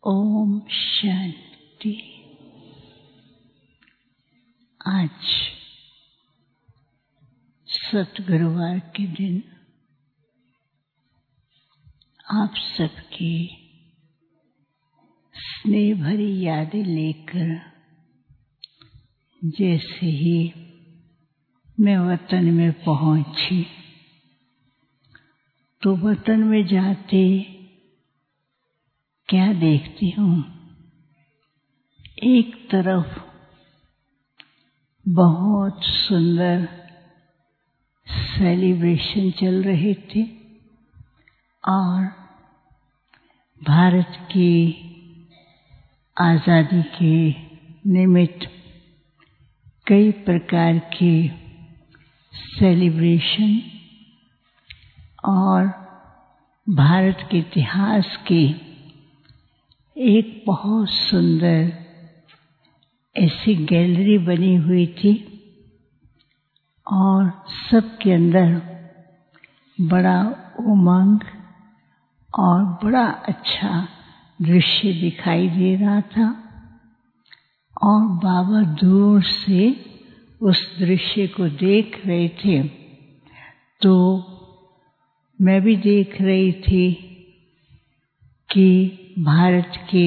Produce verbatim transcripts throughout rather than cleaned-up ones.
ओम शांति। आज सतगुरुवार के दिन आप सबकी स्नेह भरी यादें लेकर जैसे ही मैं वतन में पहुंची तो वतन में जाते क्या देखती हूँ, एक तरफ बहुत सुंदर सेलिब्रेशन चल रहे थे और भारत की आज़ादी के निमित्त कई प्रकार के सेलिब्रेशन और भारत के इतिहास के एक बहुत सुंदर ऐसी गैलरी बनी हुई थी और सबके अंदर बड़ा उमंग और बड़ा अच्छा दृश्य दिखाई दे रहा था और बाबा दूर से उस दृश्य को देख रहे थे। तो मैं भी देख रही थी कि भारत के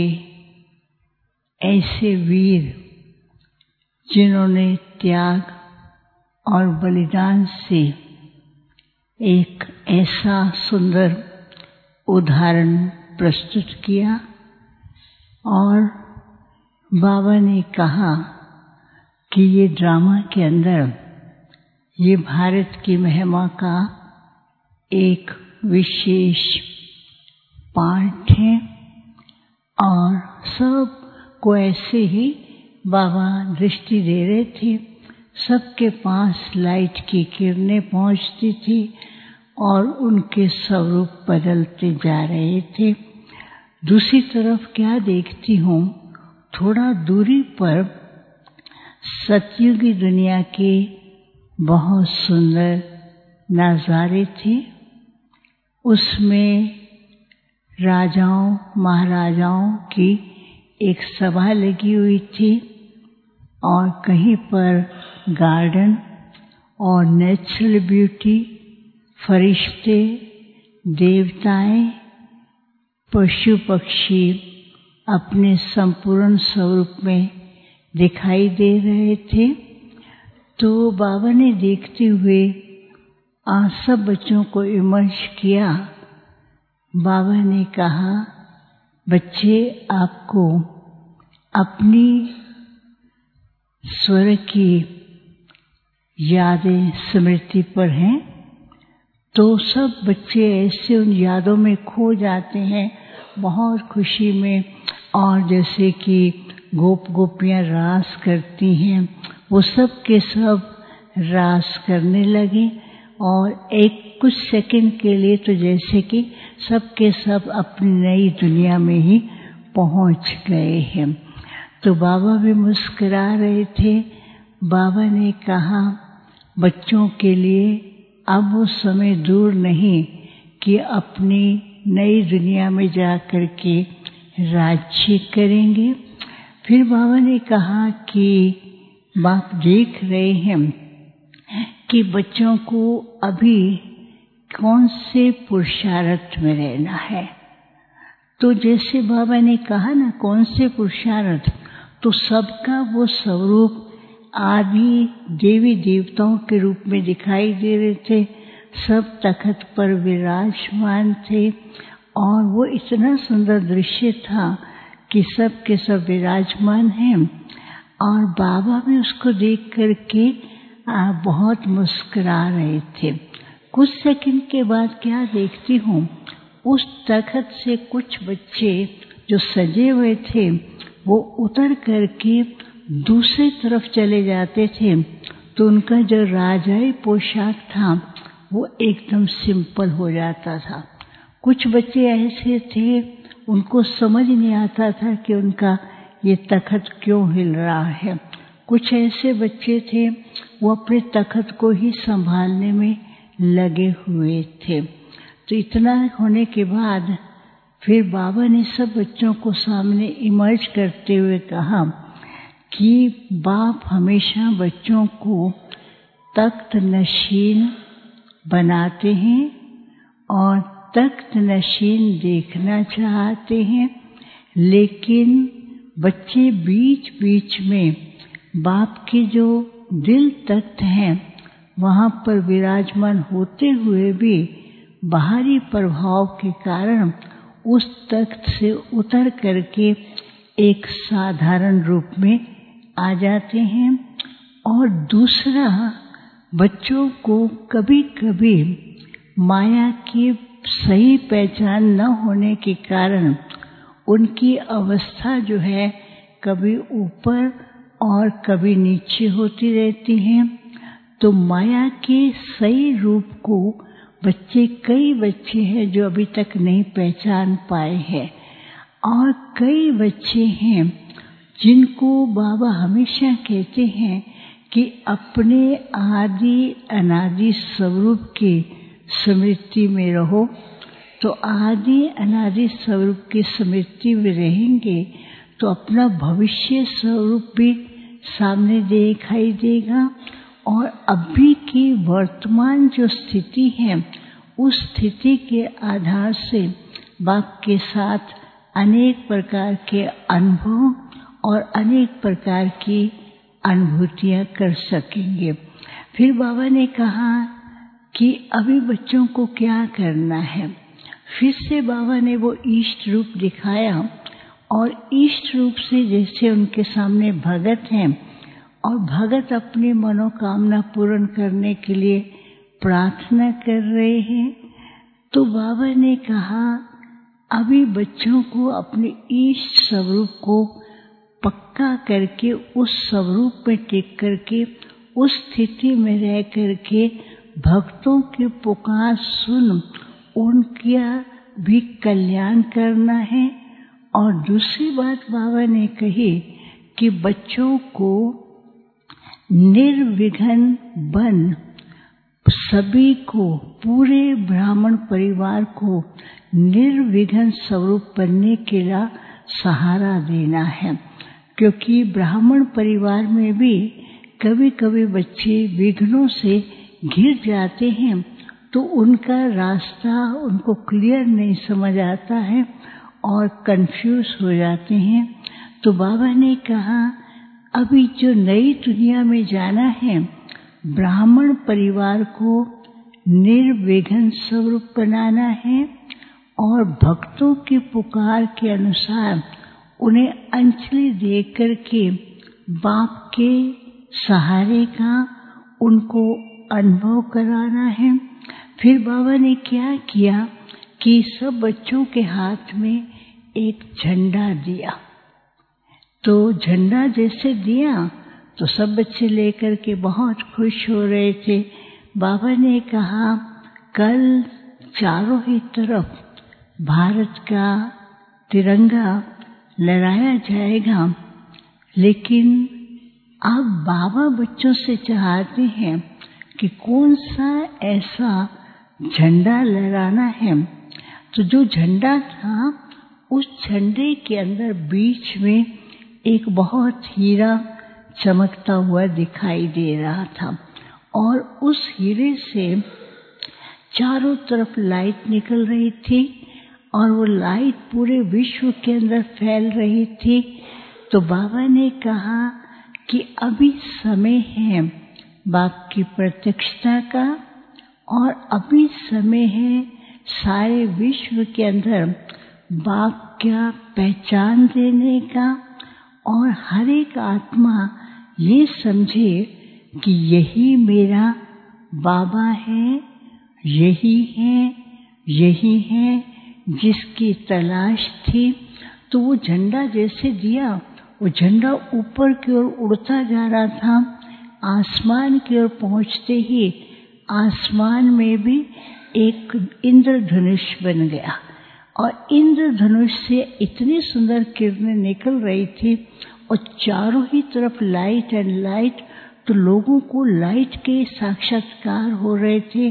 ऐसे वीर जिन्होंने त्याग और बलिदान से एक ऐसा सुंदर उदाहरण प्रस्तुत किया और बाबा ने कहा कि ये ड्रामा के अंदर ये भारत की महिमा का एक विशेष पार्ट है और सब को ऐसे ही बाबा दृष्टि दे रहे थे। सबके पास लाइट की किरणें पहुंचती थी और उनके स्वरूप बदलते जा रहे थे। दूसरी तरफ क्या देखती हूँ, थोड़ा दूरी पर सतयुगी दुनिया के बहुत सुंदर नज़ारे थे। उसमें राजाओं महाराजाओं की एक सभा लगी हुई थी और कहीं पर गार्डन और नेचुरल ब्यूटी, फरिश्ते, देवताएं, पशु पक्षी अपने संपूर्ण स्वरूप में दिखाई दे रहे थे। तो बाबा ने देखते हुए आ सब बच्चों को इमर्श किया। बाबा ने कहा, बच्चे आपको अपनी स्वर की यादें स्मृति पर हैं। तो सब बच्चे ऐसे उन यादों में खो जाते हैं बहुत खुशी में। और जैसे कि गोप गोपियाँ रास करती हैं, वो सब के सब रास करने लगे और एक कुछ सेकंड के लिए तो जैसे कि सब के सब अपनी नई दुनिया में ही पहुंच गए हैं। तो बाबा भी मुस्कुरा रहे थे। बाबा ने कहा, बच्चों के लिए अब वो समय दूर नहीं कि अपनी नई दुनिया में जा कर के राज्य करेंगे। फिर बाबा ने कहा कि बाप देख रहे हैं कि बच्चों को अभी कौन से पुरुषार्थ में रहना है। तो जैसे बाबा ने कहा ना, कौन से पुरुषार्थ, तो सबका वो स्वरूप आदि देवी देवताओं के रूप में दिखाई दे रहे थे। सब तख्त पर विराजमान थे और वो इतना सुंदर दृश्य था कि सब के सब विराजमान हैं और बाबा भी उसको देख करके आ, बहुत मुस्कुरा रहे थे। कुछ सेकंड के बाद क्या देखती हूँ, उस तख्त से कुछ बच्चे जो सजे हुए थे वो उतर करके दूसरी तरफ चले जाते थे। तो उनका जो राजाई पोशाक था वो एकदम सिंपल हो जाता था। कुछ बच्चे ऐसे थे उनको समझ नहीं आता था कि उनका ये तख्त क्यों हिल रहा है। कुछ ऐसे बच्चे थे वो अपने तख्त को ही संभालने में लगे हुए थे। तो इतना होने के बाद फिर बाबा ने सब बच्चों को सामने इमर्ज करते हुए कहा कि बाप हमेशा बच्चों को तख्त नशीन बनाते हैं और तख्त नशीन देखना चाहते हैं, लेकिन बच्चे बीच बीच में बाप के जो दिल तख्त हैं वहाँ पर विराजमान होते हुए भी बाहरी प्रभाव के कारण उस तख्त से उतर करके एक साधारण रूप में आ जाते हैं। और दूसरा, बच्चों को कभी कभी माया की सही पहचान न होने के कारण उनकी अवस्था जो है कभी ऊपर और कभी नीचे होती रहती है। तो माया के सही रूप को बच्चे कई बच्चे हैं जो अभी तक नहीं पहचान पाए हैं, और कई बच्चे हैं जिनको बाबा हमेशा कहते हैं कि अपने आदि अनादि स्वरूप की स्मृति में रहो। तो आदि अनादि स्वरूप की स्मृति में रहेंगे तो अपना भविष्य स्वरूप भी सामने दिखाई देगा, और अभी की वर्तमान जो स्थिति है उस स्थिति के आधार से बाप के साथ अनेक प्रकार के अनुभव और अनेक प्रकार की अनुभूतियाँ कर सकेंगे। फिर बाबा ने कहा कि अभी बच्चों को क्या करना है। फिर से बाबा ने वो इष्ट रूप दिखाया, और इष्ट रूप से जैसे उनके सामने भगत हैं और भगत अपनी मनोकामना पूर्ण करने के लिए प्रार्थना कर रहे हैं, तो बाबा ने कहा अभी बच्चों को अपने इष्ट स्वरूप को पक्का करके उस स्वरूप में टिक करके उस स्थिति में रह करके भक्तों की पुकार सुन उनका भी कल्याण करना है। और दूसरी बात बाबा ने कही कि बच्चों को निर्विघ्न बन सभी को, पूरे ब्राह्मण परिवार को निर्विघ्न स्वरूप बनने के लिए सहारा देना है, क्योंकि ब्राह्मण परिवार में भी कभी कभी बच्चे विघ्नों से घिर जाते हैं, तो उनका रास्ता उनको क्लियर नहीं समझ आता है और कंफ्यूज हो जाते हैं। तो बाबा ने कहा अभी जो नई दुनिया में जाना है, ब्राह्मण परिवार को निर्विघ्न स्वरूप बनाना है और भक्तों की पुकार के अनुसार उन्हें अंजलि दे करके बाप के सहारे का उनको अनुभव कराना है। फिर बाबा ने क्या किया कि सब बच्चों के हाथ में एक झंडा दिया। तो झंडा जैसे दिया तो सब बच्चे लेकर के बहुत खुश हो रहे थे। बाबा ने कहा कल चारों ही तरफ भारत का तिरंगा लहराया जाएगा, लेकिन अब बाबा बच्चों से चाहते हैं कि कौन सा ऐसा झंडा लहराना है। तो जो झंडा था उस झंडे के अंदर बीच में एक बहुत हीरा चमकता हुआ दिखाई दे रहा था, और उस हीरे से चारों तरफ लाइट निकल रही थी और वो लाइट पूरे विश्व के अंदर फैल रही थी। तो बाबा ने कहा कि अभी समय है बाप की प्रत्यक्षता का, और अभी समय है सारे विश्व के अंदर बाप का पहचान देने का, और हर एक आत्मा ये समझे कि यही मेरा बाबा है, यही है, यही है जिसकी तलाश थी। तो वो झंडा जैसे दिया, वो झंडा ऊपर की ओर उड़ता जा रहा था। आसमान की ओर पहुंचते ही आसमान में भी एक इंद्रधनुष बन गया, और इंद्रधनुष से इतनी सुंदर किरणें निकल रही थी और चारों ही तरफ लाइट एंड लाइट। तो लोगों को लाइट के साक्षात्कार हो रहे थे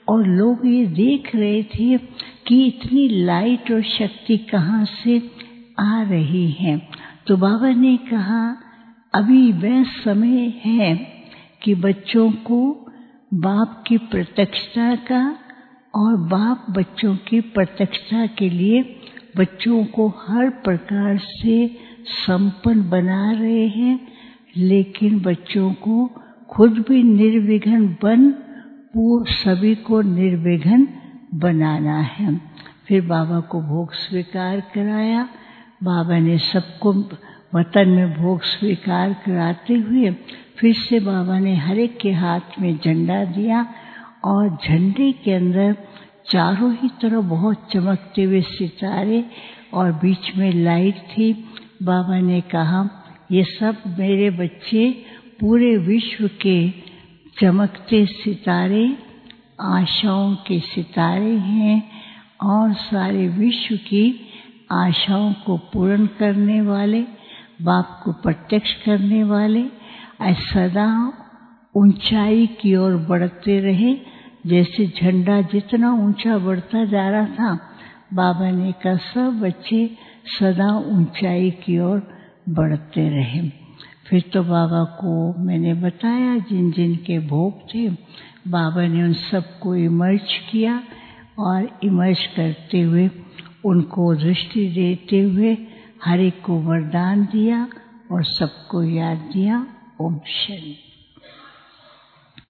और लोग ये देख रहे थे कि इतनी लाइट और शक्ति कहाँ से आ रही है। तो बाबा ने कहा अभी वह समय है कि बच्चों को बाप की प्रत्यक्षता का और बाप बच्चों की प्रत्यक्षता के लिए बच्चों को हर प्रकार से संपन्न बना रहे हैं, लेकिन बच्चों को खुद भी निर्विघ्न बन वो सभी को निर्विघ्न बनाना है। फिर बाबा को भोग स्वीकार कराया। बाबा ने सबको वतन में भोग स्वीकार कराते हुए फिर से बाबा ने हर एक के हाथ में झंडा दिया और झंडे के अंदर चारों ही तरफ बहुत चमकते हुए सितारे और बीच में लाइट थी। बाबा ने कहा ये सब मेरे बच्चे पूरे विश्व के चमकते सितारे, आशाओं के सितारे हैं और सारे विश्व की आशाओं को पूर्ण करने वाले, बाप को प्रत्यक्ष करने वाले, सदा ऊंचाई की ओर बढ़ते रहे। जैसे झंडा जितना ऊंचा बढ़ता जा रहा था, बाबा ने कहा सब बच्चे सदा ऊंचाई की ओर बढ़ते रहे। फिर तो बाबा को मैंने बताया जिन जिन के भोग थे, बाबा ने उन सबको इमर्ज किया और इमर्ज करते हुए उनको दृष्टि देते हुए हर एक को वरदान दिया और सबको याद दिया। ओम शांति।